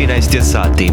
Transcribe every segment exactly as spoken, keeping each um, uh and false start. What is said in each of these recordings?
jedanaest je sati.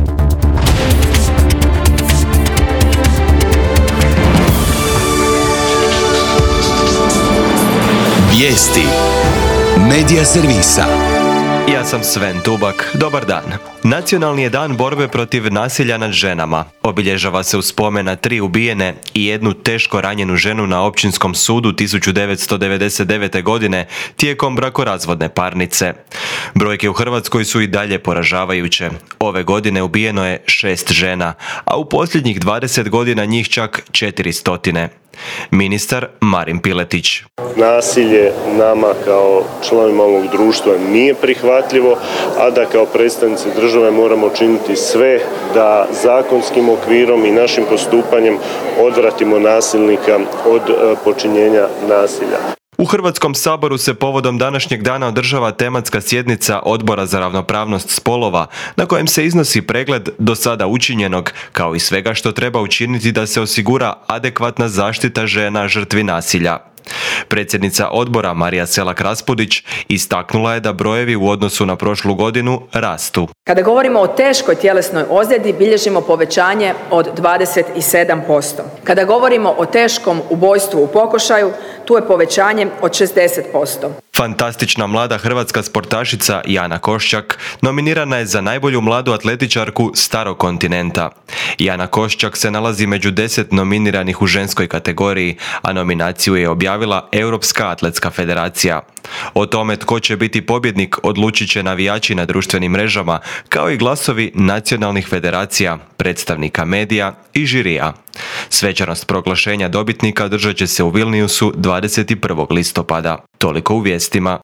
Vijesti Medija servisa. Ja sam Sven Tubak, dobar dan. Nacionalni je dan borbe protiv nasilja nad ženama. Obilježava se u spomen na tri ubijene i jednu teško ranjenu ženu na Općinskom sudu tisuću devetsto devedeset devete. godine tijekom brakorazvodne parnice. Brojke u Hrvatskoj su i dalje poražavajuće. Ove godine ubijeno je šest žena, a u posljednjih dvadeset godina njih čak četiri stotine. Ministar Marin Piletić. Nasilje nama kao članovima ovog društva nije prihvatljivo, a da kao predstavnici države moramo činiti sve da zakonskim okvirom i našim postupanjem odvratimo nasilnika od počinjenja nasilja. U Hrvatskom saboru se povodom današnjeg dana održava tematska sjednica Odbora za ravnopravnost spolova, na kojem se iznosi pregled do sada učinjenog, kao i svega što treba učiniti da se osigura adekvatna zaštita žena žrtvi nasilja. Predsjednica odbora Marija Selak-Raspudić istaknula je da brojevi u odnosu na prošlu godinu rastu. Kada govorimo o teškoj tjelesnoj ozljedi, bilježimo povećanje od dvadeset sedam posto. Kada govorimo o teškom ubojstvu u pokušaju, tu je povećanje od šezdeset posto. Fantastična mlada hrvatska sportašica Jana Koščak nominirana je za najbolju mladu atletičarku starog kontinenta. Jana Koščak se nalazi među deset nominiranih u ženskoj kategoriji, a nominaciju je objavila Europska atletska federacija. O tome tko će biti pobjednik odlučit će navijači na društvenim mrežama, kao i glasovi nacionalnih federacija, predstavnika medija i žirija. Svečanost proglašenja dobitnika održat će se u Vilniusu dvadeset prvog listopada. Toliko u vijestima.